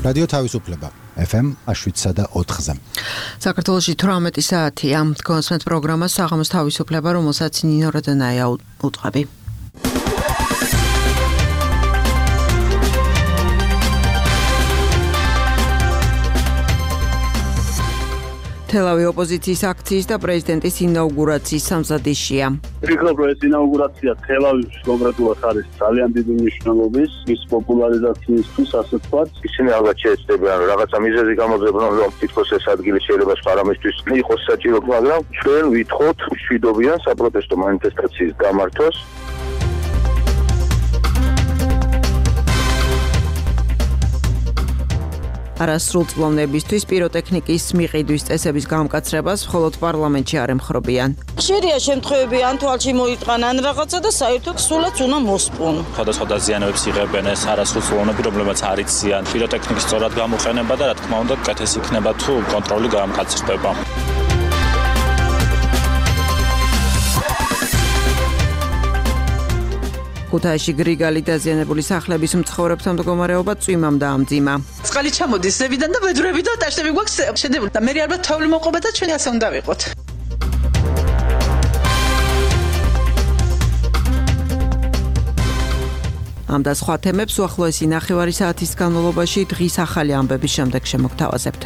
რადიო თავისუფლება FM 7.4-ზე. საქართველოში 18 საათია. კონსერტ პროგრამა საღამოს თავისუფლება, რომელსაც ნინო როდანაია უწყები. თელავი ოპოზიციის აქციის და პრეზიდენტის ინაუგურაციის სამზადისშია. ფიქრობ, რომ ეს ინაუგურაცია თელავივში კონკრეტულად არის ძალიან დიდი მნიშვნელობის, ის პოპულარიზაციისთვის, ასე ვთქვათ. ისინი ალბათ შეეცდებიან, რომ რაღაცა მიზეზი გამოძებნონ, რომ თითქოს ეს ადგილი შეიძლება სპარამისთვის იყოს საჭირო, მაგრამ ჩვენ ვითხოვთ მშვიდობიან საპროტესტო მანიფესტაციის გამართვას. არასრულწლოვნებისთვის პიროტექნიკის მიყიდვის წესების გამკაცრებას მხოლოდ პარლამენტში არ ემხრობიან. ხშირია შემთხვევები ან თვალში მოიტყანან რაღაცა და საერთოდ სულაც უნდა მოსპონ. სხვადასხვა დაზიანებებს იღებენ ეს არასრულწლოვნები, რომლებიც არ იციან პიროტექნიკის სწორად გამოყენება და რა თქმა უნდა კეთეს იქნება თუ კონტროლი გამკაცრდება. ქუთაისში გრიგალი დაზიანებული სახლების მცხოვრებთა მდგომარეობა წვიმამ დაამძიმა. წყალი ჩამოდის ზევიდან და ბედრები და ტაშტები გვაქვს შედებული და მე ალბათ თოვლი მოყვება და ჩვენ ასე უნდა ვიყოთ. ამ და სხვა თემებს უახლოესი ნახევარი საათის განმავლობაში დღის ახალი ამბების შემდეგ შემოგთავაზებთ.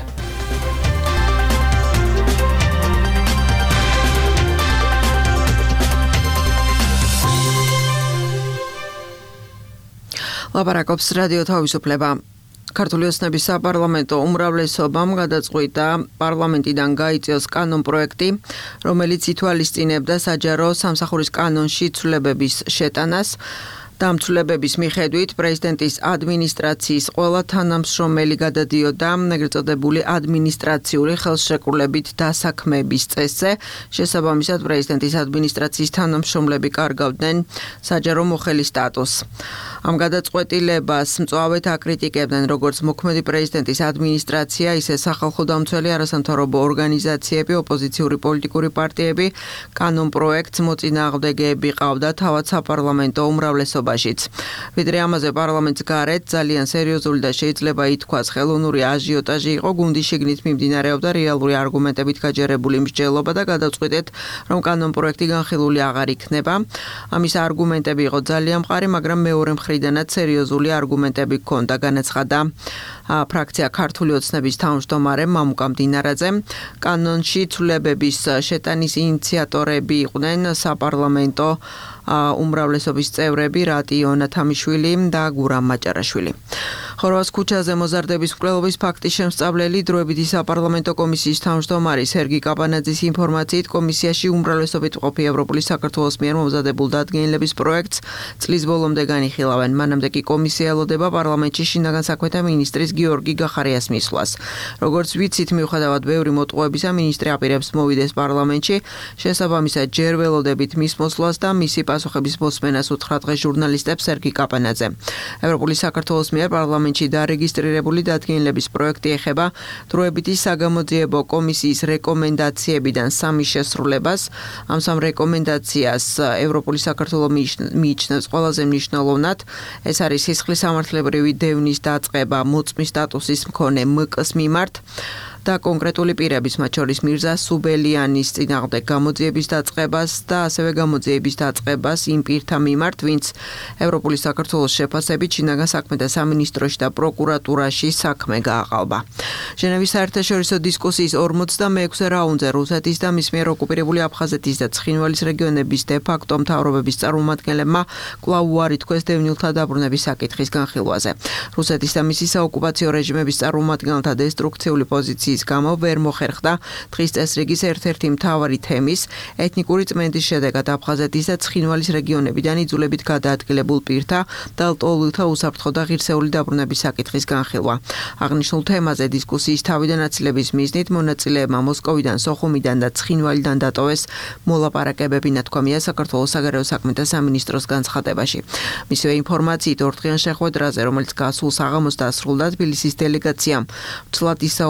ლაპარაკობს რადიო თავისუფლება. ქართული ოცნების საპარლამენტო უმრავლესობამ გადაწყვიტა პარლამენტიდან გაიწიოს კანონპროექტი, რომელიც ითვალისწინებდა საჯარო სამსახურის კანონში ცვლილებების შეტანას. დამცვლებების მიხედვით პრეზიდენტის ადმინისტრაციის ყველა თანამშრომელი გადადიოდა ეგრეთ წოდებული ადმინისტრაციული ხელშეკრულებით დასაქმების წესზე. შესაბამისად პრეზიდენტის ადმინისტრაციის თანამშრომლები კარგავდნენ საჯარო მოხელის სტატუსს. ამ გადაწყვეტილებას მწვავედ აკრიტიკებდნენ როგორც მოქმედი პრეზიდენტის ადმინისტრაცია, ისე სახალხო დამცველი არასამთავრობო ორგანიზაციები, ოპოზიციური პოლიტიკური პარტიები. კანონპროექტს მოწინააღმდეგეები ყავდა თავად საპარლამენტო უმრავლესობაშიც. ვიდრე ამაზე პარლამენტს გარეთ ძალიან სერიოზული და შეიძლება ითქვას ხელოვნური აჟიოტაჟი იყო, გუნდის შიგნით მიმდინარეობდა რეალური არგუმენტებით გაჯერებული მსჯელობა და გადაწყვიტეთ, რომ კანონპროექტი განხილული აღარ იქნება. ამის არგუმენტები იყო ძალიან მყარი, მაგრამ მეორე მხრიდანაც სერიოზული არგუმენტები ჰქონდა, განაცხადა ფრაქცია ქართული ოცნების თავმჯდომარე მამუკა მდინარაძე. კანონში ცვლილებების შეტანის ინიციატორები იყვნენ საპარლამენტო უმრავლესობის წევრები რატიო ნათამიშვილი და გურამ მაჭარაშვილი. ხორვატს ქუჩაზე მოზარდების მკვლელობის ფაქტის შემსწავლელი დროებითი საპარლამენტო კომისიის თავმჯდომარე სერგი კაპანაძის ინფორმაციით კომისიაში უმრავლესობით მყოფი ევროპული საქართველოს მიერ მომზადებულ დადგენილების პროექტს წლის ბოლომდე განიხილავენ. მანამდე კი კომისია ელოდება პარლამენტში შინაგან საქმეთა მინისტრის გიორგი გახარიას მისვლას. როგორც ვიცით, მიუხედავად ბევრი მოტყუებისა, მინისტრი აპირებს მოვიდეს პარლამენტში. შესაბამისად ჯერ ველოდებით მის მოსვლას და მისი პასუხების მოსმენას უთხრა დღეს ჟურნალისტებს სერგი კაპანაძე. ევროპული საქართველოს მიერ პარლამენტში დარეგისტრირებული დადგენილების პროექტი ეხება დროებითი საგამოძიებო კომისიის რეკომენდაციებიდან 3 შესრულებას. ამ 3 რეკომენდაციას ევროპული საქართველო მიიჩნევს ყველაზე მნიშვნელოვნად. ეს არის სისხლის სამართლებრივი დევნის დაწყება მოწმის სტატუსის მქონე ՄԿ-ს მიმართ და კონკრეტული პირების, მათ შორის მირზა სუბელიანის წინააღმდეგ გამოძიების დაწყებას და ასევე გამოძიების დაწყებას იმ პირთა მიმართ, ვინც ევროპული საქართველოს შეფასებით შინაგან საქმეთა სამინისტროში და პროკურატურაში საქმე გააყალბა. ჟენევის საერთაშორისო დისკუსიის 46-ე რაუნდზე რუსეთის და მის მიერ ოკუპირებული აფხაზეთის და ცხინვალის რეგიონების დე-ფაქტო მთავრობების წარმომადგენლებმა კვლავ უარი თქვეს დევნილთა დაბრუნების საკითხის განხილვაზე. რუსეთის და მისი საოკუპაციო რეჟიმების წარმომადგენელთა დესტრუქციული პოზიციის გამო ვერ მოხერხდა დღის წესრიგის ერთ-ერთი მთავარი თემის ეთნიკური წმენდის შედეგად აფხაზეთის და ცხინვალის რეგიონებიდან იძულებით გადაადგილებულ პირთა და ლტოლვილთა უსაფრთხო და ღირსეული დაბრუნების საკითხის განხილვა. აღნიშნულ თემაზე დისკუსიის თავიდან აცილების მიზნით მონაწილეებმა მოსკოვიდან, სოხუმიდან და ცხინვალიდან დატოვეს მოლაპარაკებები, ნათქვამია საქართველოს საგარეო საქმეთა სამინისტროს განცხადებაში. მისივე ინფორმაციით ორდღიან შეხვედრაზე, რომელიც გასულ საღამოს დასრულდა, თბილისის დელეგაციამ ცვლად ისაუბრა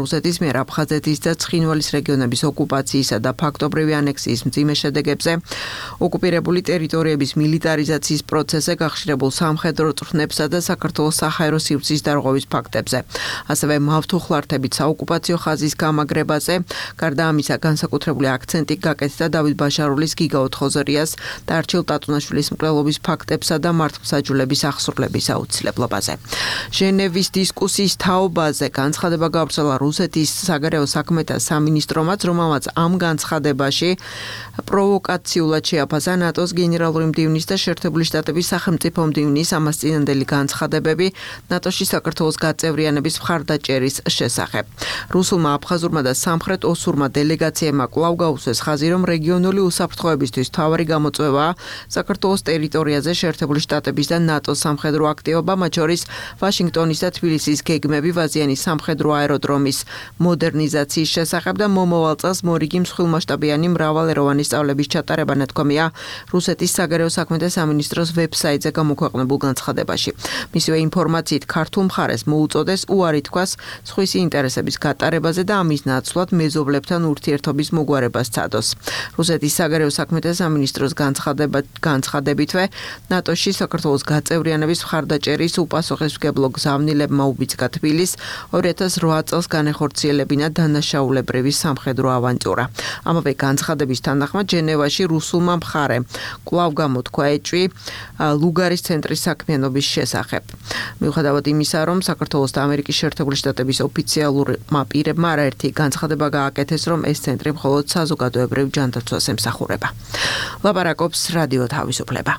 რუსეთის მიერ აფხაზეთის და ცხინვალის რეგიონების ოკუპაციისა და ფაქტობრივი ანექსიის მძიმე შედეგებზე, ოკუპირებული ტერიტორიების მილიტარიზაციის პროცესზე გახშირებულ სამხედრო წვრთნებსა და საქართველოს საჰაერო სივრცის დარღვევის ფაქტებზე. ასევე მავთუხლართებით საოკუპაციო ხაზის გამაგრებაზე, გარდა ამისა განსაკუთრებული აქცენტი გაკეთდა დავით ბაშარულის გიგა ოთხოზორიას და არჩილ ტატუნაშვილის მკვლელობის ფაქტებსა და მართლმსაჯულების აღსრულების აუცილებლობაზე. ჟენევის დისკუსიის თაობაზე განცხადება გავრცელა რუსეთის საგარეო საქმეთა სამინისტრომაც, რომელმაც ამ განცხადებაში პროვოკაციულად შეაფასა ნატოს გენერალური მდივნის და შეერთებული შტატების სახელმწიფო მდივნის ამას წინანდელი განცხადებები ნატოში საქართველოს გაწევრიანების მხარდაჭერის შესახებ. რუსულმა, აფხაზურმა და სამხრეთ ოსურმა დელეგაციებმა კვლავ გაუსვეს ხაზი, რომ რეგიონული უსაფრთხოებისთვის მთავარი გამოწვევაა საქართველოს ტერიტორიაზე შეერთებული შტატების და ნატოს სამხედრო აქტივობა, მათ შორის ვაშინგტონის და თბილისის გეგმები ვაზიანის სამხედრო აეროდრომის მოდერნიზაციის შესახებ და მომავალ წელს მორიგი მსხვილმასშტაბიანი მრავალეროვანი სწავლების ჩატარება ნათქვამია რუსეთის საგარეო საქმეთა სამინისტროს ვებსაიტზე გამოქვეყნებულ განცხადებაში. მისივე ინფორმაციით ქართულ მხარეს მოუწოდეს უარი თქვას სხვისი ინტერესების გატარებაზე და ამის ნაცვლად მეზობლებთან ურთიერთობის მოგვარებას სცადოს. რუსეთის საგარეო საქმეთა სამინისტროს განცხადებითვე ნატოში საქართველოს გაწევრიანების მხარდაჭერის უპასუხისმგებლო გზავნილებმა უბიძგა თბილისს 2008 წელს განეხორციელებინა დანაშაულებრივი სამხედრო ავანტურა. ამავე განცხადების თანახმად ჟენევაში რუსულმა მხარემ კვლავ გამოთქვა ეჭვი ლუგარის ცენტრის საქმიანობის შესახებ. მიუხედავად იმისა, რომ საქართველოს და ამერიკის შეერთებული შტატების ოფიციალურმა პირებმა არაერთი განცხადება გააკეთეს, რომ ეს ცენტრი მხოლოდ საზოგადოებრივ ჯანდაცვას ემსახურება. ლაპარაკობს რადიო თავისუფლება.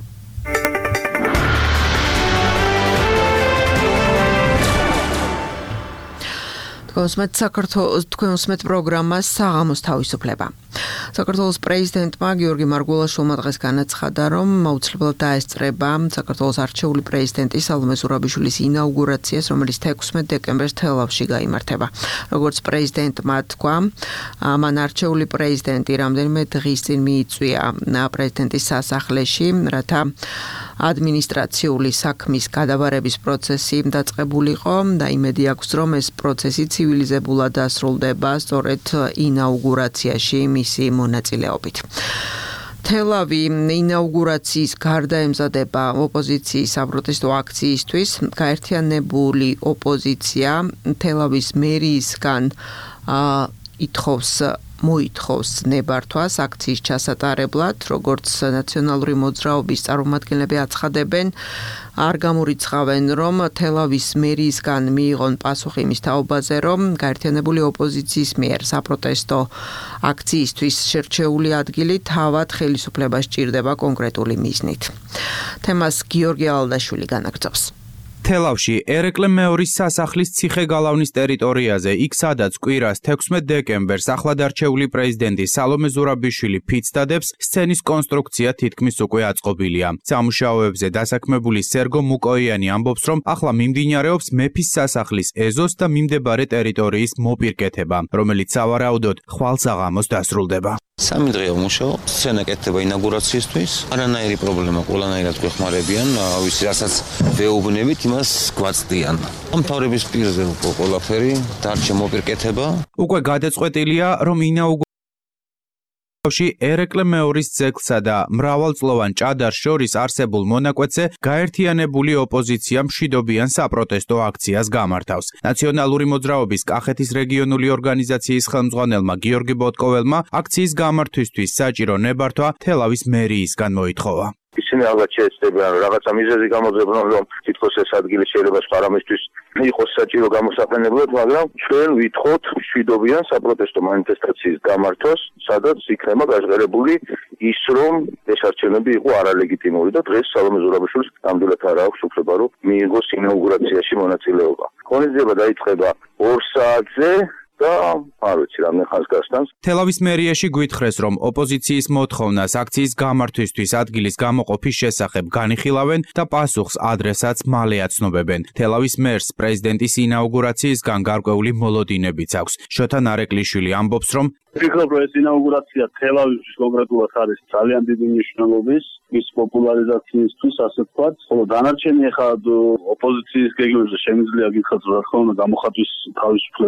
თქვენ უსმენთ პროგრამას საღამოს თავისუფლება. საქართველოს პრეზიდენტმა გიორგი მარგველაშვილმა დღეს განაცხადა, რომ აუცილებლად დაესწრება საქართველოს არჩეული პრეზიდენტი სალომე ზურაბიშვილის ინაუგურაციას, რომელიც 16 დეკემბერს თელავში გაიმართება. როგორც პრეზიდენტმა თქვა, მან არჩეული პრეზიდენტი რამდენიმე დღის წინ მიიწვია პრეზიდენტის სასახლეში, რათა ადმინისტრაციული საქმის გადაბარების პროცესი დაწყებულიყო და იმედი აქვს, რომ ეს პროცესი ცივილიზებულად დასრულდება სწორედ ინაუგურაციაში მისი მონაწილეობით. თელავი ინაუგურაციის გარდა ემზადება ოპოზიციის საპროტესტო აქციისთვის. გაერთიანებული ოპოზიცია თელავის მერიისგან მოითხოვს ნებართვას აქციის ჩასატარებლად, როგორც ნაციონალური მოძრაობის წარმომადგენლები აცხადებენ, არ გამორიცხავენ, რომ თელავის მერიისგან მიიღონ პასუხი იმის თაობაზე, რომ გაერთიანებული ოპოზიციის მიერ საპროტესტო აქციისთვის შერჩეული ადგილი თავად ხელისუფლებას სჭირდება კონკრეტული მიზნით. თემას გიორგი ალდაშვილი განაგრძობს. თელავში ერეკლე მეორის სასახლის ციხე-გალავნის ტერიტორიაზე, იქ სადაც კვირას 16 დეკემბერს ახლადარჩეული პრეზიდენტი სალომე ზურაბიშვილი ფიცდადებს, სცენის კონსტრუქცია თითქმის უკვე აწყობილია. სამუშაოებზე დასაქმებული სერგო მუკოიანი ამბობს, რომ ახლა მიმდინარეობს მეფის სასახლის ეზოს და მიმდებარე ტერიტორიის მოპირკეთება, რომელიც სავარაუდოდ ხვალსაღამოს დასრულდება. 3 დღეა ვმუშაობ, სცენა კეთდება ინაუგურაციისთვის. არანაირი პრობლემა, ყველანაირად გვეხმარებიან, ვიცი, რასაც ვეუბნებით, იმას გვაწდიან. მთავრების პირზე უკვე ყველაფერი დარჩა მოპირკეთება. უკვე გადაწყვეტილია, რომ ინაუგურაციაში ერეკლე მეორის ძეგლსა და მრავალწლოვან ჭადარს შორის არსებულ მონაკვეთზე გაერთიანებული ოპოზიცია მშვიდობიან საპროტესტო აქციას გამართავს. ნაციონალური მოძრაობის კახეთის რეგიონული ორგანიზაციის ხელმძღვანელმა გიორგი ბოტკოველმა აქციის გამართვისთვის საჭირო ნებართვა თელავის მერიისგან მოითხოვა. ისინი ალბათ შეეცდებიან რაღაცა მიზეზი გამოძებნონ, რომ თითქოს ეს ადგილი შეიძლება სხვა რამისთვის იყოს საჭირო გამოსაყენებლად, მაგრამ ჩვენ ვითხოვთ მშვიდობიან საპროტესტო მანიფესტაციის გამართვას, სადაც იქნება გაჟღერებული ის, რომ ეს არჩევნები იყო არალეგიტიმური და დღეს სალომე ზურაბიშვილს ნამდვილად არ აქვს უფლება, რომ მიიღოს ინაუგურაციაში მონაწილეობა. ღონისძიება დაიწყება 2 საათზე. და არ ვიცი რამდენ ხანს გასტანს. თელავის მერიაში გვითხრეს, რომ ოპოზიციის მოთხოვნას აქციის გამართვისთვის ადგილის გამოყოფის შესახებ განიხილავენ და პასუხს ადრესაც მალე აცნობებენ. თელავის მერს პრეზიდენტის ინაუგურაციისგან გარკვეული მოლოდინებიც აქვს. შოთა ნარეკვლიშვილი ამბობს, რომ ვფიქრობ, რომ ეს ინაუგურაცია თელავის კონკრეტულად არის ძალიან დიდი მნიშვნელობის მის პოპულარიზაციისთვის, ასე ვთქვათ, ხოლო დანარჩენი ახლა ოპოზიციის გეგმებზე შემიძლია გითხრათ, რომ რა თქმა უნდა გამოხატვის თავისუფლება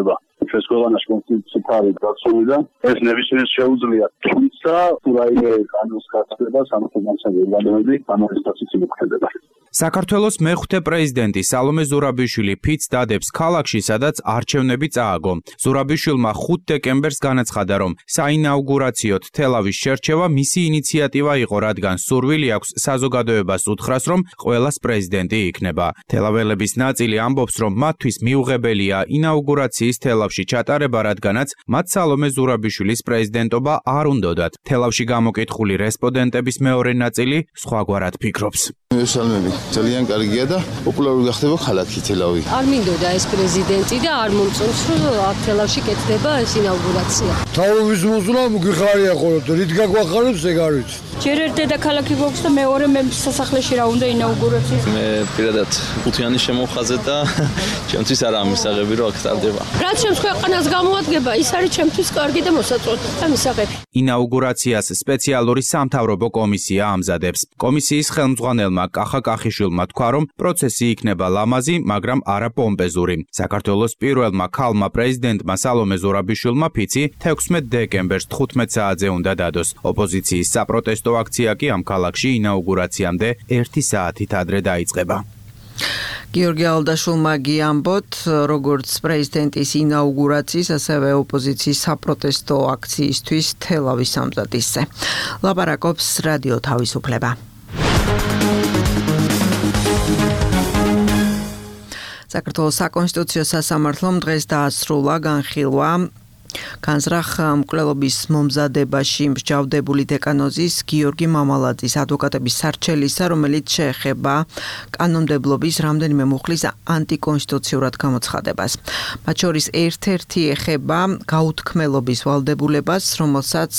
ეს ქვეყანაში კონსტიტუციით არის დაცული და ეს ნებისმიერს შეუძლია, თუმცა თუ რაიმე კანონის გაცდება სამართლებრივი განმეორებები ამასთანაც იმოქმედება. საქართველოს მეხუთე პრეზიდენტი სალომე ზურაბიშვილი ფიცს დადებს ქალაქში, სადაც არჩევნები წააგო. ზურაბიშვილმა 5 დეკემბერს განაცხადა, რომ საინაუგურაციოდ თელავის შერჩევა მისი ინიციატივა იყო, რადგან სურვილი აქვს საზოგადოებას უთხრას, რომ ყველას პრეზიდენტი იქნება. თელაველების ნაწილი ამბობს, რომ მათთვის მიუღებელია ინაუგურაციის თელავში ჩატარება, რადგანაც მათ სალომე ზურაბიშვილის პრეზიდენტობა არ უნდოდათ. თელავში გამოკითხული რესპონდენტების მეორე ნაწილი სხვაგვარად ფიქრობს. მესალმები ძალიან კარგია და პოპულარული გახდება ქალაქი თელავი. არ მინდოდა ეს პრეზიდენტი და არ მომწონს, რომ აქ თელავში კეთდება ეს ინაუგურაცია. თავის მოსვლა მგიხარია ხოლმე, რით გაგვახარებს ეგ არის. ჯერ ერთ დედაქალაქი გვაქვს და მეორე მე სასახლეში რა უნდა ინაუგურაცია. მე პირადად ხუთიანი შემოვხაზე და ჩემთვის არ ამისაღები რომ აქ ტარდება. რაც ჩემს ქვეყანას გამოადგება, ის არის ჩემთვის კარგი და მოსაწონი და მისაღები. ინაუგურაციას სპეციალური სამთავრობო კომისია ამზადებს. კომისიის ხელმძღვანელმა კახა კახიშვილმა თქვა, რომ პროცესი იქნება ლამაზი, მაგრამ არა პომპეზური. საქართველოს პირველმა ქალმა პრეზიდენტმა სალომე ზურაბიშვილმა ფიცი 16 დეკემბერს 15 საათზე უნდა დადოს. ოპოზიციის საპროტესტო აქცია კი ამ ქალაქში ინაუგურაციამდე 1 საათით ადრე დაიწყება. გიორგი ალდაშვილმა გიამბოთ, როგორც პრეზიდენტის ინაუგურაციის, ასევე ოპოზიციის საპროტესტო აქციისთვის თელავის სამზადისზე. ლაპარაკობს რადიო თავისუფლება. საქართველოს საკონსტიტუციო სასამართლომ დღეს დაასრულა განხილვა განზრახ მკვლელობის მომზადებაში მსჯავრდებული დეკანოზის გიორგი მამალაძის ადვოკატების სარჩელისა, რომელიც შეეხება კანონმდებლობის რამდენიმე მუხლის ანტიკონსტიტუციურად გამოცხადებას. მათ შორის ერთ-ერთი ეხება გაუთქმელობის ვალდებულებას, რომელსაც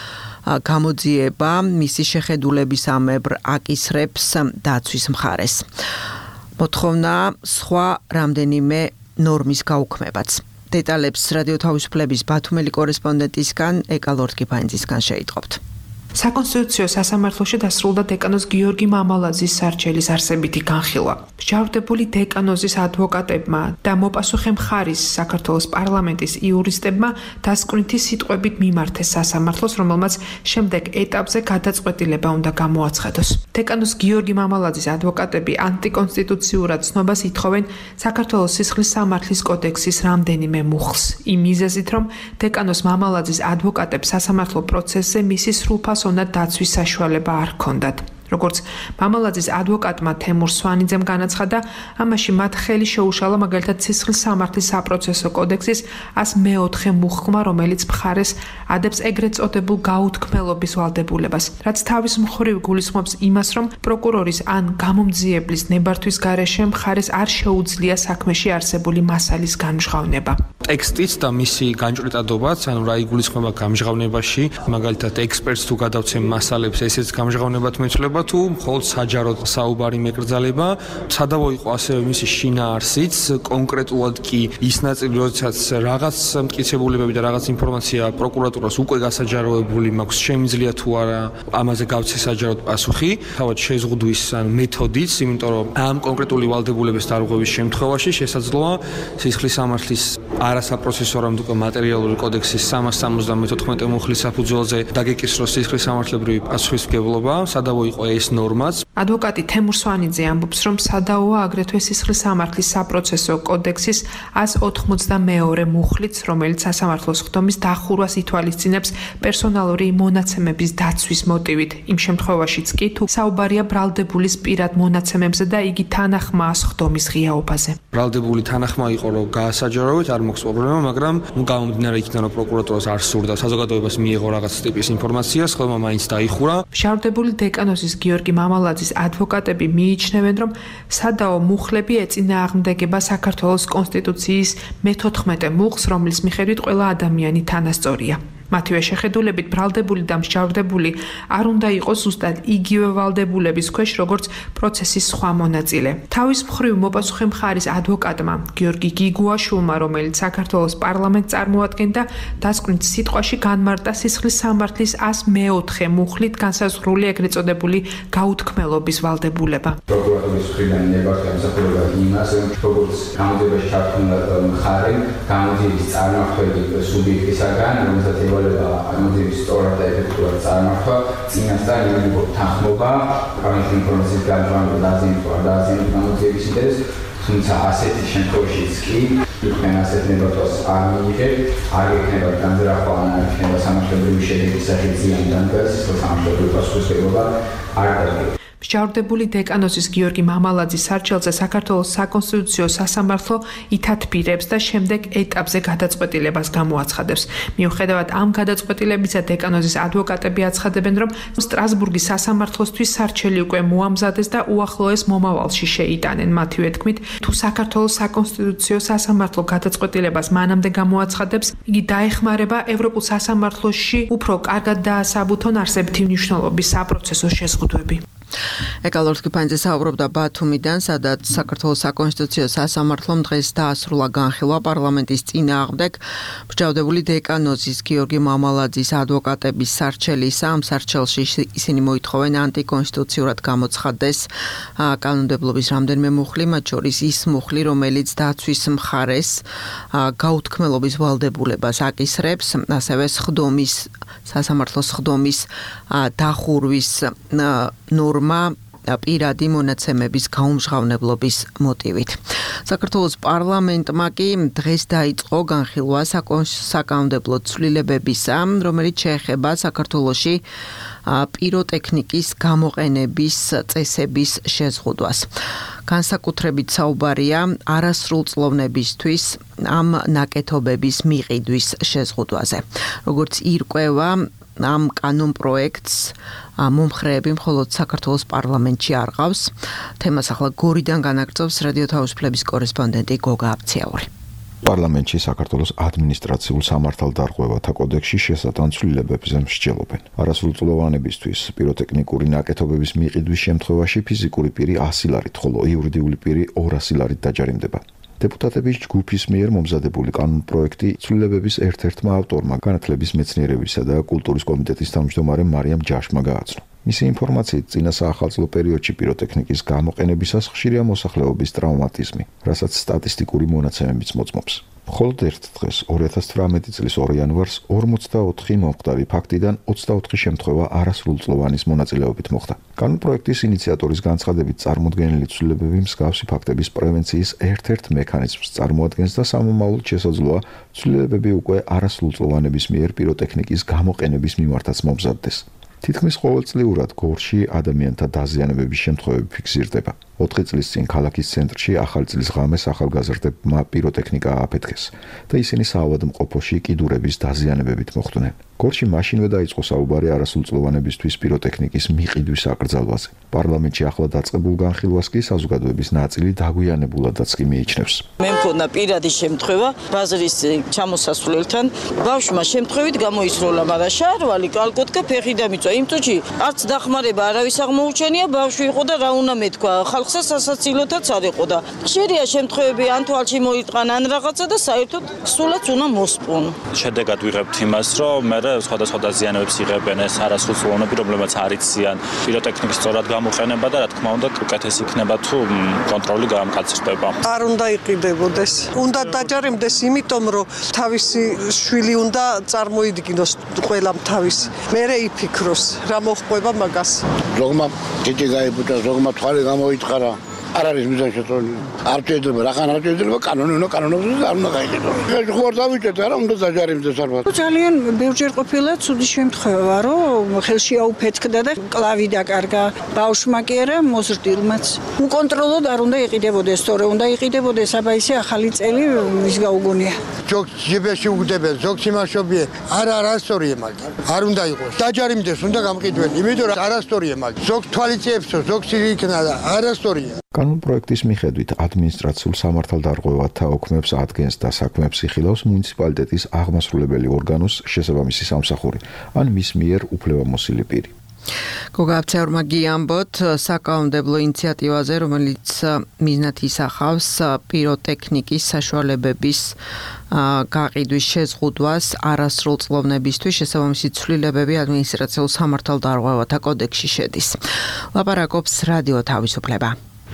გამოძიება მისი შეხედულებისამებრ აკისრებს დაცვის მხარეს. მოთხოვნა სხვა რამდენიმე ნორმის გაუქმებაც. დეტალებს რადიო თავისუფლების ბათუმელი კორესპონდენტისგან ეკა ლორთქიფანიძისგან შეიტყობთ. საკონსტიტუციო სასამართლოში დასრულდა დეკანოზ გიორგი მამალაძის სარჩელის არსებითი განხილვა. მსჯავრდებული დეკანოზის ადვოკატებმა და მოპასუხე მხარის საქართველოს პარლამენტის იურისტებმა დასკვნითი სიტყვებით მიმართეს სასამართლოს, რომელმაც შემდეგ ეტაპზე გადაწყვეტილება უნდა გამოაცხადოს. დეკანოზ გიორგი მამალაძის ადვოკატები ანტიკონსტიტუციურად ცნობას ითხოვენ საქართველოს სისხლის სამართლის კოდექსის რამდენიმე მუხლს, იმ მიზეზით, რომ დეკანოზ მამალაძის ადვოკატებს სასამართლო პროცესზე მისი სრულფასოვანი დაცვის საშუალება არ ჰქონდათ. როგორც მამალაძის ადვოკატმა თემურ სვანიძემ განაცხადა, ამაში მათ ხელი შეუშალა მაგალითად სისხლის სამართლის საპროცესო კოდექსის 104 მუხლმა, რომელიც მხარეს ადებს ეგრეთ წოდებულ გაუთქმელობის ვალდებულებას, რაც თავის მხრივ გულისხმობს იმას, რომ პროკურორის ან გამომძიებლის ნებართვის გარეშე მხარეს არ შეუძლია საქმეში არსებული მასალის განმჟღავნება. ტექსტიც და მისი განჭვრეტადობაც, ანუ რა იგულისხმება გამჟღავნებაში, მაგალითად ექსპერტს თუ გადავცემ მასალებს, ესეც გამჟღავნებად მეცვლება თუ მხოლოდ საჯაროდ საუბარი მეკრძალება. სადავო იყო ასევე მისი შინაარსიც, კონკრეტულად კი ის ნაწილი, როდესაც რაღაც მტკიცებულებები და რაღაც ინფორმაცია პროკურატურას უკვე გასაჯაროებული მაქვს, შემიძლია თუ არა ამაზე გავცეს საჯაროდ პასუხი, თავად შეზღუდვის მეთოდიც, იმიტომ რომ ამ კონკრეტული ვალდებულების დარღვევის შემთხვევაში შესაძლოა სისხლის სამართლის არასაპროცესო რამდგომ მატერიალური კოდექსის 374 მუხლის საფუძველზე დაგეკისროს სისხლის სამართლებრივი პასუხისმგებლობა, სადავო იყო ეს ნორმაც. ადვოკატი თემურ სვანიძე ამბობს, რომ სადავოა აგრეთვე სისხლის სამართლის საპროცესო კოდექსის 182 მუხლიც, რომელიც სასამართლოს ხდომის დახურვას ითვალისწინებს პერსონალური მონაცემების დაცვის მოტივით. იმ შემთხვევაშიც კი თუ საუბარია ბრალდებულის პირად მონაცემებზე და იგი თანახმაა ხდომის ღიაობაზე. ბრალდებული თანახმა იყო, რომ გაასაჯაროვეთ, არ მოხს პრობლემა, მაგრამ გამომდინარე იქიდან, რომ პროკურატურას არ სურდა საზოგადოებას მიიღო რაღაც ტიპის ინფორმაცია, ხოლმე მაინც დაიხურა. მსჯავრდებული დეკანოზის გიორგი მამალაძის ადვოკატები მიიჩნევენ, რომ სადაო მუხლები ეწინააღმდეგება საქართველოს კონსტიტუციის მე-14 მუხლს, რომლის მიხედვით ყველა ადამიანი თანასწორია. მათივე შეხედულებით ბრალდებული და მსჯავრდებული არ უნდა იყოს ზუსტად იგივე ვალდებულების ქვეშ, როგორც პროცესის სხვა მონაწილე. თავის მხრივ მოპასუხე მხარის ადვოკატმა გიორგი გიგუაშვილმა, რომელიც საქართველოს პარლამენტს წარმოადგენდა, დასკვნით სიტყვაში განმარტა სისხლის სამართლის 104 მუხლით განსაზღვრული ეგრეთ წოდებული გაუთქმელობის ვალდებულება. პროკურატურის მხრიდან ნებართვა ემსახურება იმას, როგორც გამოდიებაში ჩართული მხარე გამოდიების წარმართველი სუბიექტისაგან, რომელსაც ევალება გამოდიების სწორად და ეფექტურად წარმართვა, წინასწარ იმყოფ თანხმობა, კანონმდებლობის ინფორმაციის გამჟღავნება დააზიანება გამოდიების ინტერესს, თუმცა ასეთი შემთხვევაშიც კი თქვენ ასეთ ნებართვას არ მიიღებთ, არ ექნება განზრახვა, არ ექნება სამართლებრივი შედეგის სახით ზიანი დანაკლისი, სამართლებრივი პასუხისმგებლობა არ დადგება. მსჯავრდებული დეკანოზის გიორგი მამალაძის სარჩელზე საქართველოს საკონსტიტუციო სასამართლო ითათბირებს და შემდეგ ეტაპზე გადაწყვეტილებას გამოაცხადებს. მიუხედავად ამ გადაწყვეტილებისა, დეკანოზის ადვოკატები აცხადებენ, რომ სტრასბურგის სასამართლოსთვის სარჩელი უკვე მოამზადეს და უახლოეს მომავალში შეიტანენ. მათივე თქმით, თუ საქართველოს საკონსტიტუციო სასამართლო გადაწყვეტილებას მანამდე გამოაცხადებს, იგი დაეხმარება ევროპულ სასამართლოში უფრო კარგად დაასაბუთონ არსებითი მნიშვნელობის საპროცესო შეზღუდვები. ეკალორ თქიფანიძე საუბრობდა ბათუმიდან, სადაც საქართველოს საკონსტიტუციო სასამართლომ დღეს დაასრულა განხილვა პარლამენტის წინააღმდეგ მსჯავრდებული დეკანოზის გიორგი მამალაძის ადვოკატების სარჩელისა. ამ სარჩელში ისინი მოითხოვენ ანტიკონსტიტუციურად გამოცხადდეს კანონმდებლობის რამდენიმე მუხლი, მათ შორის ის მუხლი, რომელიც დაცვის მხარეს გაუთქმელობის ვალდებულებას აკისრებს, ასევე სასამართლოს სხდომის დახურვის ნორმა პირადი მონაცემების გაუმჟღავნებლობის მოტივით. საქართველოს პარლამენტმა კი დღეს დაიწყო განხილვა საკანონმდებლო ცვლილებებისა, რომელიც შეეხება საქართველოში პიროტექნიკის გამოყენების წესების შეზღუდვას. განსაკუთრებით საუბარია არასრულწლოვნებისთვის ამ ნაკეთობების მიყიდვის შეზღუდვაზე. როგორც ირკვევა, ამ კანონპროექტს მომხრეები მხოლოდ საქართველოს პარლამენტში არ ყავს. თემას ახლა გორიდან განაგრძობს რადიო თავისუფლების კორესპონდენტი გოგა აბციაური. პარლამენტში საქართველოს ადმინისტრაციულ სამართალდარღვევათა კოდექსში შესატან ცვლილებებზე მსჯელობენ. არასრულწლოვანებისთვის პიროტექნიკური ნაკეთობების მიყიდვის შემთხვევაში ფიზიკური პირი 100 ლარით, ხოლო იურიდიული პირი 200 ლარით დაჯარიმდება. დეპუტატების ჯგუფის მიერ მომზადებული კანონპროექტი ცვლილებების ერთ-ერთმა ავტორმა, განათლების მეცნიერებისა და კულტურის კომიტეტის თავმჯდომარე მარიამ ჯაშმა გააცნო. მისი ინფორმაციით, წინა საახალწლო პერიოდში პიროტექნიკის გამოყენებისას ხშირია მოსახლეობის ტრავმატიზმი, რასაც სტატისტიკური მონაცემებიც მოწმობს. მხოლოდ ერთ დღეს 2018 წლის 2 იანვარს 44 მომხდარი ფაქტიდან 24 შემთხვევა არასრულწლოვანის მონაწილეობით მოხდა. კანონპროექტის ინიციატორის განცხადებით, წარმოდგენილი ცვლილებები მსგავსი ფაქტების პრევენციის ერთ-ერთ მექანიზმს წარმოადგენს და სამომავლოდ შესაძლოა ცვლილებები უკვე არასრულწლოვანების მიერ პიროტექნიკის გამოყენების მიმართაც მომზადდეს. თითქმის ყოველწლიურად გორში ადამიანთა დაზიანებების შემთხვევები ფიქსირდება. 4 წლის წინ ქალაქის ცენტრში ახალი წლის ღამეს ახალგაზრდებმა პიროტექნიკა ააფეთქეს და ისინი საავადმყოფოში კიდურების დაზიანებებით მოხვდნენ. გორში მაშინვე დაიწყო საუბარი არასრულწლოვანებისთვის პიროტექნიკის მიყიდვის აკრძალვაზე. პარლამენტში ახლა დაწყებულ განხილვას კი საზოგადოების ნაწილი დაგვიანებულადაც კი მიიჩნევს. მე მქონდა პირადი შემთხვევა ბაზრის ჩამოსასვლელთან. ბავშვმა შემთხვევით გამოისროლა, მაგრამ შარვალი კალკოტკა ფეხი დამიწვა. იმ წუთში არც დახმარება არავის აღმოუჩენია, ბავშვი იყო და რა უნდა მეთქვა, ხალხსაც სასაცილოთაც არ იყო და ხშირია შემთხვევები ან თვალში მოიტყან ან რაღაცა და საერთოდ სულაც უნდა მოსპონ. შედეგად ვიღებთ იმას, რომ მე სხვადასხვა დაზიანებებს იღებენ ეს არასრულწლოვანები, რომლებიც არ იციან პიროტექნიკის სწორად გამოყენება და რა თქმა უნდა უკეთესი იქნება თუ კონტროლი გაამკაცრდება. არ უნდა იყიდებოდეს. უნდა დაჯარიმდეს, იმიტომ რომ თავისი შვილი უნდა წარმოიდგინოს ყველამ თავისი. მერე იფიქროს, რა მოხდება მაგას. ზოგმა კიტი გაიბუდა, ზოგმა თვალი გამოიწყარა. არ არის მიზანი შეწყვეტილი. არ შეიძლება, რახან არ შეიძლება კანონი უნდა კანონობდეს და არ უნდა გაიყიდოს. ეს ხوار დავიჭერთ, არა უნდა დაჯარიმდეს ალბათ. ძალიან ბევრჯერ ყოფილა ცუდი შემთხვევა, რომ ხელში აუფეთქდა და კლავი დაკარგა. ბავშვმა კი არა, მოზრდილმაც. უკონტროლოდ არ უნდა იყიდებოდეს, თორე უნდა იყიდებოდეს, აბა ისე ახალი წელი ის გაუგონია. ზოგს ჯიბეში უგდებენ, ზოგს იმაშობიე. არასწორია მაგ. არ უნდა იყოს. დაჯარიმდეს, უნდა გამყიდველი. იმიტომ რომ არასწორია მაგ. ზოგს თვალიც ეფსო, ზოგს იქნა და არასწორია. კანონპროექტის მიხედვით ადმინისტრაციულ სამართალდარღვევათა ოქმებს ადგენს და საქმეებს იხილავს მუნიციპალიტეტის აღმასრულებელი ორგანოს შესაბამისი სამსახური ან მის მიერ უფლებამოსილი პირი. გოგაბცეურმა გიამბოთ საკანონმდებლო ინიციატივაზე, რომელიც მიზნად ისახავს პიროტექნიკის საშუალებების გაყიდვის შეზღუდვას არასრულწლოვნებისთვის შესაბამისი ცვლილებები ადმინისტრაციულ სამართალდარღვევათა კოდექსში შედის. ლაპარაკობს რადიო თავისუფლება.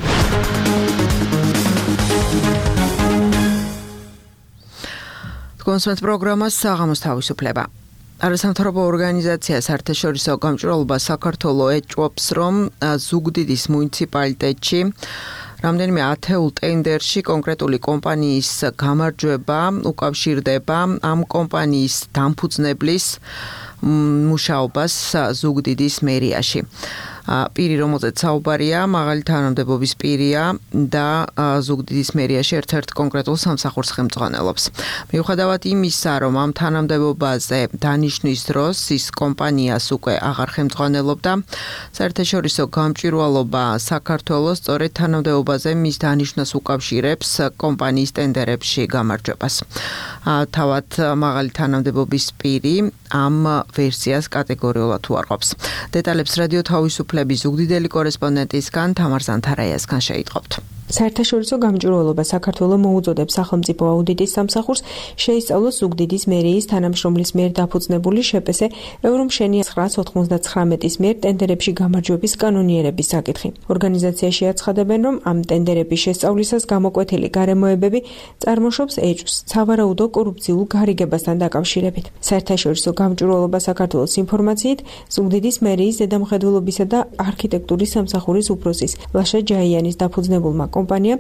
კონსულტ პროგრამას საღამოს თავისუფლება. არასამთავრობო ორგანიზაცია საერთაშორისო გამჭვირვალობა საქართველოს ეჭვობს, რომ ზუგდიდის მუნიციპალიტეტში რამდენიმე ათეულ ტენდერში კონკრეტული კომპანიის გამარჯვება უკავშირდება ამ კომპანიის დამფუძნებლის მუშაობას ზუგდიდის მერიაში. პირი, რომელზეც საუბარია, მაღალი თანამდებობის პირია და ზუგდიდის მერიაში ერთ-ერთ კონკრეტულ სამსახურს ხელმძღვანელობს. მიუხედავად იმისა, რომ ამ თანამდებობაზე დანიშნვის დროს ის კომპანიას უკვე აღარ ხელმძღვანელობდა, საერთაშორისო გამჭვირვალობა საქართველოს სწორედ თანამდებობაზე მის დანიშნვას უკავშირებს კომპანიის ტენდერებში გამარჯვებას. თავად მაღალი თანამდებობის პირი ამ ვერსიას კატეგორიულად უარყოფს. დეტალებს რადიო თავისუფლების ზუგდიდელი კორესპონდენტისგან თამარ ზანთარაიასგან შეიტყობთ. საერთაშორისო გამჭვირვალობა საქართველოს მოუწოდებს სახელმწიფო აუდიტის სამსახურს შეისწავლოს ზუგდიდის მერიის თანამშრომლის მიერ დაფუძნებული შპს ევრომშენი 999-ის მიერ ტენდერებში გამარჯვების კანონიერების საკითხი. ორგანიზაციაში აცხადებენ, რომ ამ ტენდერების შესწავლისას გამოკვეთილი გარემოებები წარმოშობს ეჭვს სავარაუდო კორუფციულ გარიგებასთან დაკავშირებით. საერთაშორისო გამჭვირვალობა საქართველოს ინფორმაციით, ზუგდიდის მერიის ზედამხედველობისა და არქიტექტურის სამსახურის უფროსის ლაშა ჯაიანის დაფუძნებულმა კომპანიამ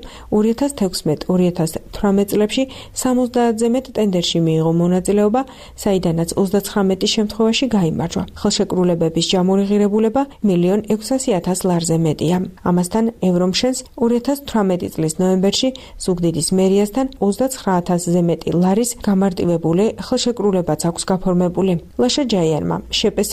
2016-2018 წლებში 70-ზე მეტ ტენდერში მიიღო მონაწილეობა, საიდანაც 39 შემთხვევაში გაიმარჯვა. ხელშეკრულებების ჯამური ღირებულება 1.600.000 ლარზე მეტია. ამასთან ევრომშენს 2018 წლის ნოემბერში ზუგდიდის მერიასთან 29,000-ზე მეტი ლარის გამარტივებული ხელშეკრულებაც აქვს გაფორმებული. ლაშა ჯაიანმა შპს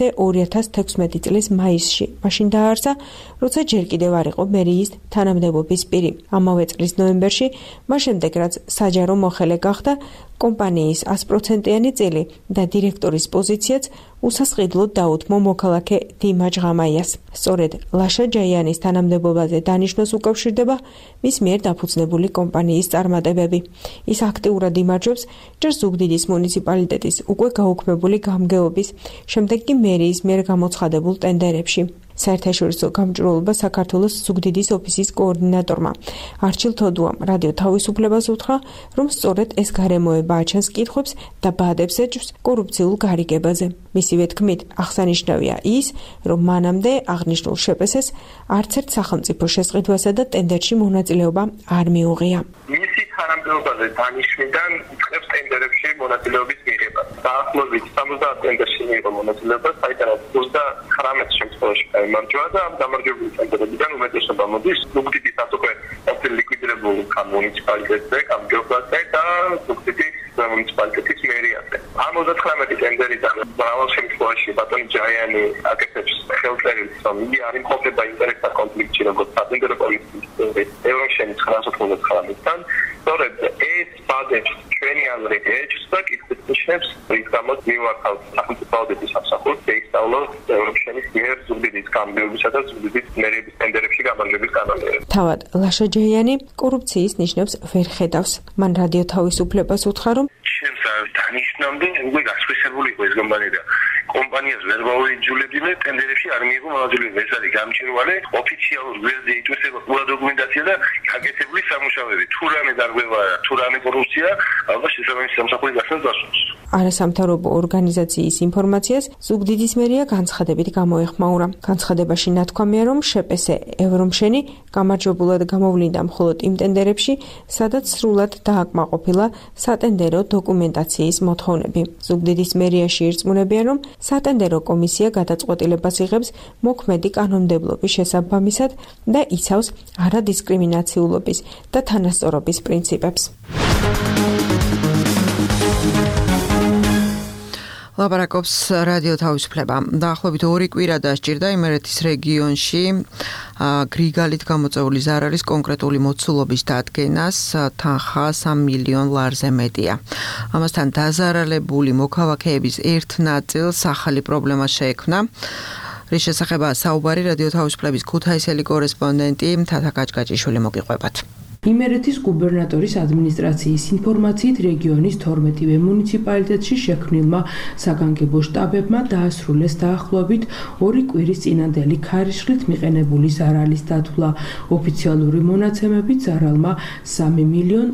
2016 წლის მაისში მაშინ დააარსა, როცა ჯერ კიდევ არ იყო მერიის თანამდებობის პირი. ამავე წლის ნოემბერში, მას შემდეგ რაც საჯარო მოხელე გახდა, კომპანიის 100%-იანი წილი და დირექტორის პოზიციაც უსასყიდლოდ დაუთმო მოქალაქე დიმა ჟღამაიას. სწორედ ლაშა ჯაიანის თანამდებობაზე დანიშნოს უკავშირდება მის მიერ დაფუძნებული კომპანიის წარმატებები. ის აქტიურად იმარჯვებს ჯერ ზუგდიდის მუნიციპალიტეტის უკვე გაუქმებული გამგეობის, შემდეგ კი მერიის მიერ გამოცხადებულ ტენდერებში. საერთაშორისო გამჭვირვალობა საქართველოს ზუგდიდის ოფისის კოორდინატორმა არჩილ თოდუამ რადიო თავისუფლებას უთხრა, რომ სწორედ ეს გარემოება აჩენს კითხვებს და ბადებს ეჭვს კორუფციულ გარიგებაზე. მისივე თქმით, აღსანიშნავია ის, რომ მანამდე აღნიშნულ შპს-ს არც ერთ სახელმწიფო შესყიდვასა და ტენდერში მონაწილეობა არ მიუღია. მისი თანამდებობაზე დანიშნვიდან იწყებს ტენდერებში მონაწილეობის მიღება. დაახლოებით 70 ტენდერში მიიღო მონაწილეობა, საიდანაც 29 შემთხვევაში გამარჯვა და ამ გამარჯვებული ტენდერებიდან უმეტესობა მოდის ზუგდიდის უკვე ლიკვიდირებულ მუნიციპალიტეტზე, გამგეობაზე და ზუგდიდის მუნიციპალიტეტის მერიაზე. ამ 29 ტენდერიდან მრავალ შემთხვევაში ბატონი ჯაიანი აკეთებს ხელწერილს, რომ იგი არ იმყოფება ინტერესთა კონფლიქტში, როგორც სატენდერო კომისიის ევრომშენის 999-დან. სწორედ ეს ბადებს ჩვენი აზრით ეჭვს და კითხვის ნიშნებს, რის გამოც მივართავთ სახელმწიფო აუდიტის სამსახურს შეისწავლოს ევრომშენის მიერ ზუგდიდის გამგეობისა და ზუგდიდის მერიების ტენდერებში გამარჯვების კანონიერება. თავად ლაშა ჯაიანი კორუფციის ნიშნებს ვერ ხედავს. მან რადიო თავისუფლებას უთხრა, რომ ჩემს დანიშნამდე უკვე გასხვისებული იყო ეს კომპანია და კომპანიას ვერბალური იძულებდნენ ტენდერებში არ მიიღო მონაწილეობა. ეს არის გამჭვირვალე ოფიციალურ ვერზე იწვევება ყველა დოკუმენტაცია და გაკეთებული სამუშაოები. თუ რამე დარღვევაა, თუ რამე კორუფცია, ალბათ შესაბამისი სამსახური გახსნას დასვენს. არასამთავრობო ორგანიზაციის ინფორმაციას ზუგდიდის მერია განცხადებით გამოეხმაურა. განცხადებაში ნათქვამია, რომ შპს ევრომშენი გამარჯვებულად გამოვლინდა მხოლოდ იმ ტენდერებში, სადაც სრულად დააკმაყოფილა სატენდერო დოკუმენტაციის მოთხოვნები. ზუგდიდის მერიაში ირწმუნებიან, რომ სატენდერო კომისია გადაწყვეტილებას იღებს მოქმედი კანონმდებლობის შესაბამისად და იცავს არადისკრიმინაციულობის და თანასწორობის პრინციპებს. ლაპარაკობს რადიო თავისუფლება. დაახლოებით 2 კვირა დასჭირდა იმერეთის რეგიონში გრიგალით გამოწვეული ზარალის კონკრეტული მოცულობის დადგენას, თანხა 3 მილიონ ლარზე მეტია. ამასთან დაზარალებული მოქალაქეების ერთ ნაწილს ახალი პრობლემა შეექმნა. რის შესახებაა საუბარი რადიო თავისუფლების ქუთაისელი კორესპონდენტი თათა კაჭკაჭიშვილი მოგიყვებათ. იმერეთის გუბერნატორის ადმინისტრაციის ინფორმაციით რეგიონის 12-ვე მუნიციპალიტეტში შექმნილმა საგანგებო შტაბებმა დაასრულეს დაახლოებით 2 კვირის წინანდელი ქარიშხლით მიყენებული ზარალის დათვლა. ოფიციალური მონაცემებით ზარალმა 3 მილიონ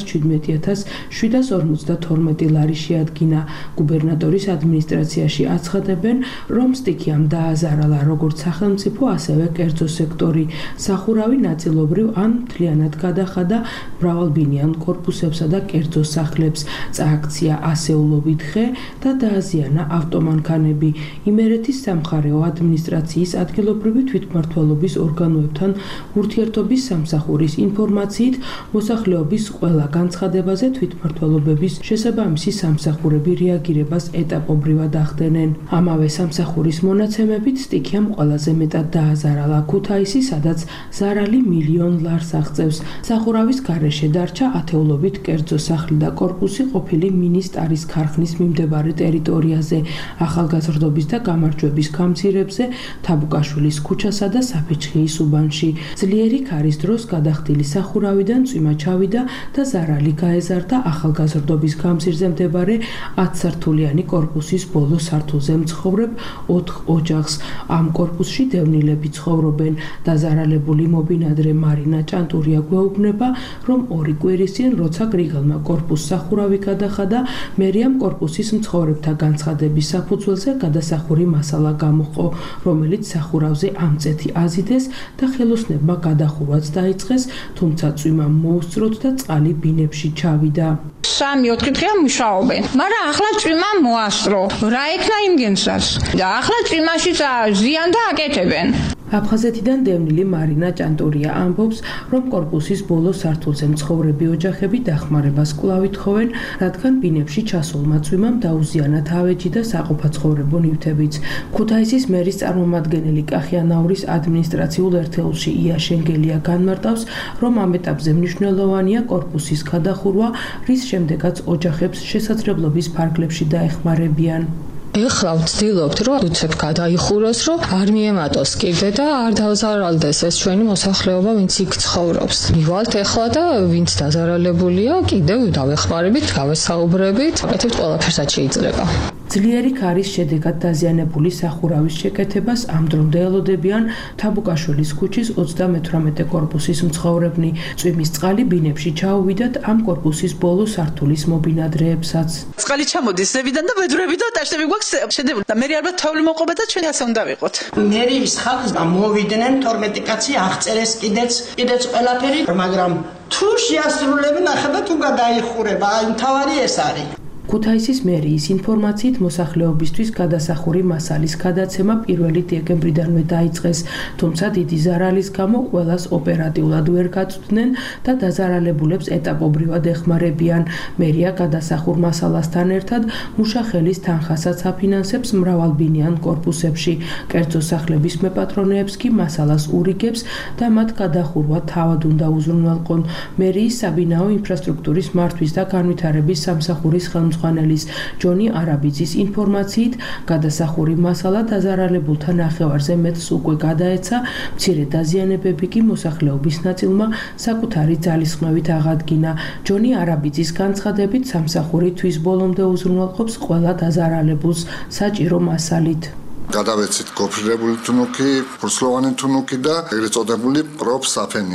217,752 ლარი შეადგინა. გუბერნატორის ადმინისტრაციაში აცხადებენ, რომ სტიქიამ დააზარალა როგორც სახელმწიფო, ასევე კერძო სექტორი. სახურავი ნაწილობრივ ან მთლიანად გადახადა მრავალბინიან კორპუსებსა და კერძო სახლებს, წააქცია ასეულობით ხე და დააზიანა ავტომანქანები. იმერეთის სამხარეო ადმინისტრაციის ადგილობრივი თვითმმართველობის ორგანოებთან ურთიერთობის სამსახურის ინფორმაციით, მოსახლეობის ყველა განცხადებაზე თვითმმართველობების შესაბამისი სამსახურები რეაგირებას ეტაპობრივად ახდენენ. ამავე სამსახურის მონაცემებით სტიქიამ ყველაზე მეტად დააზარალა ქუთაისი, სადაც ზარალი მილიონ ლარს აღწევს. სახურავის გარეშე დარჩა ათეულობით კერძო სახლი და კორპუსი ყოფილი მინისტარის ქარხნის მიმდებარე ტერიტორიაზე, ახალგაზრდობის და გამარჯვების გამზირებზე, თაბუკაშვილის ქუჩასა და საფიჩხიის უბანში. ძლიერი ქარის დროს გადახდილი სახურავიდან წვიმა ჩავიდა და ზარალი გაეზარდა ახალგაზრდობის გამზირზე მდებარე 10-სართულიანი კორპუსის ბოლო სართულზე მცხოვრებ 4 ოჯახს. ამ კორპუსში დევნილები ცხოვრობენ. დაზარალებული მობინადრე მარინა ჭანტურია გვეუბნება, რომ 2 კვირის წინ, როცა გრიგალმა კორპუსს სახურავი გადახადა, მერიამ კორპუსის მცხოვრებთა განცხადების საფუძველზე გადასახური მასალა გამოყო, რომელიც სახურავზე ამწეთი აზიდეს და ხელოსნებმა გადახურვაც დაიწყეს, თუმცა წვიმა მოუსწროთ და წყალი ბინებში ჩავიდა. 3-4 დღეა მუშაობენ, მაგრამ ახლა წვიმა მოასწრო. რა ეკნა იმგენსაც? და ახლა წვიმაში ზიან და აკეთებენ. აფხაზეთიდან დევნილი მარინა ჭანტურია ამბობს, რომ კორპუსის ბოლო სართულზე მცხოვრები ოჯახები დახმარებას კვლავ ითხოვენ, რადგან ბინებში ჩასულმა წვიმამ დაუზიანა თავეჯი და საყოფაცხოვრებო ნივთებიც. ქუთაისის მერის წარმომადგენელი კახიანაურის ადმინისტრაციულ ერთეულში ია შენგელია განმარტავს, რომ ამ ეტაპზე მნიშვნელოვანია კორპუსის გადახურვა, რის შემდეგაც ოჯახებს შესაძლებლობის ფარგლებში დაეხმარებიან. ეხლა ვცდილობთ, რომ უცებ გადაიხუროს, რომ არ მიემატოს კიდე და არ დაზარალდეს ეს ჩვენი მოსახლეობა, ვინც იქ ცხოვრობს. მივალთ ეხლა და ვინც დაზარალებულია, კიდევ დავეხმარებით, გავესაუბრებით, აკეთებთ ყველაფერსაც შეიძლება. ძლიერი ქარის შედეგად დაზიანებული სახურავის შეკეთებას ამ დრომდე ელოდებიან თაბუკაშვილის ქუჩის 38 კორპუსის მცხოვრებნი. წვიმის წყალი ბინებში ჩაუვიდათ ამ კორპუსის ბოლო სართულის მობინადრეებსაც. წყალი ჩამოდის ზევიდან და ბედრები და ტაშტები გვაქვს შედებული და მე ალბათ თოვლი მოყვება და ჩვენ ასე უნდა ვიყოთ. მერიის ხალხს მოვიდნენ 12 კაცი აღწერეს კიდეც ყველაფერი, მაგრამ თუ შეასრულებენ ახლა თუ გადაიხურება, აი მთავარი ეს არის. ქუთაისის მერიის ინფორმაციით მოსახლეობისთვის გადასახური მასალის გადაცემა 1 დეკემბრიდანვე დაიწყეს, თუმცა დიდი ზარალის გამო ყველას ოპერატიულად ვერ გაწვდნენ და დაზარალებულებს ეტაპობრივად ეხმარებიან. მერია გადასახურ მასალასთან ერთად მუშახელის თანხასაც აფინანსებს მრავალბინიან კორპუსებში. კერძო სახლების მეპატრონეებს კი მასალას ურიგებს და მათ გადახურვა თავად უნდა უზრუნველყონ. მერიის საბინაო ინფრასტრუქტურის მართვის და განვითარების სამსახურის ხელმძღვანელის ჯონი არაბიძის ინფორმაციით, გადასახური მასალა დაზარალებულთა ნახევარზე მეტს უკვე გადაეცა, მცირე დაზიანებები კი მოსახლეობის ნაწილმა საკუთარი ძალისხმევით აღადგინა. ჯონი არაბიძის განცხადებით, სამსახური თვის ბოლომდე უზრუნველყოფს ყველა დაზარალებულს საჭირო მასალით. გადავეცით გოფრირებული თუნუქი, ფურცლოვანი თუნუქი და ეგრეთ წოდებული პროფსაფენი.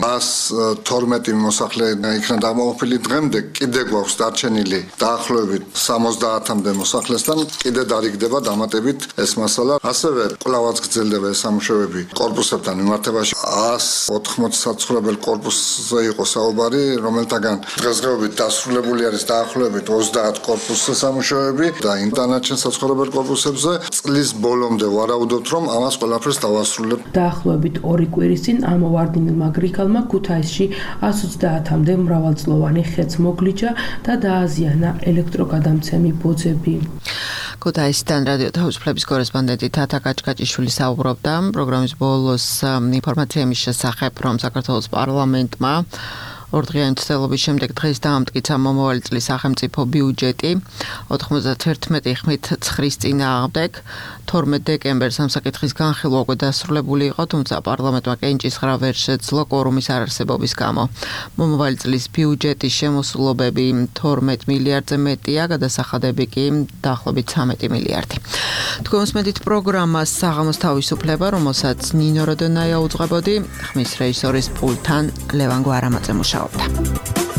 112 მოსახლე იქნა დამოყოფილი დღემდე, კიდე გვაქვს დარჩენილი დაახლოებით 70-მდე მოსახლესთან, კიდე დარიგდება დამატებით ეს მასალა. ასევე კვლავაც გრძელდება ეს სამუშაოები კორპუსებთან მიმართებაში. 180 საცხოვრებელ კორპუსზე იყო საუბარი, რომელთაგან დღესდღეობით დასრულებული არის დაახლოებით 30 კორპუსზე სამუშაოები და ინტანაჩენ საცხოვრებელ კორპუსებზე წლის ბოლომდე ვარაუდობთ, რომ ამას ყველაფერს დავასრულებთ. დაახლოებით 2 კვირის წინ ამოვარდნილმა გრიგალმა ქუთაისში 130-მდე მრავალწლოვანი ხეც მოგლიჯა და დააზიანა ელექტროგადამცემი ბოძები. ქუთაისიდან რადიო თავისუფლების კორესპონდენტი თათა კაჭკაჭიშვილი საუბრობდა პროგრამის ბოლოს ინფორმაცია იმის შესახებ, რომ საქართველოს პარლამენტმა ორდღიანი ცდილობის შემდეგ დღეს დაამტკიცა მომავალი წლის სახელმწიფო ბიუჯეტი 91 ხმით 9-ის წინააღმდეგ 12 დეკემბერს ამ საკითხის განხილვა უკვე დასრულებული იყო, თუმცა პარლამენტმა კენჭისყრა ვერ შეძლო კვორუმის არარსებობის გამო. მომავალი წლის ბიუჯეტის შემოსულობები 12 მილიარდზე მეტია, გადასახადები კი დაახლოებით 13 მილიარდი. თქვენს მედით პროგრამას საღამოს თავისუფლება, რომელსაც ნინო როდონაია უძღვებოდი, ხმის რეჟისორის პულტთან ლევან გვარამაძე მუშაობდა.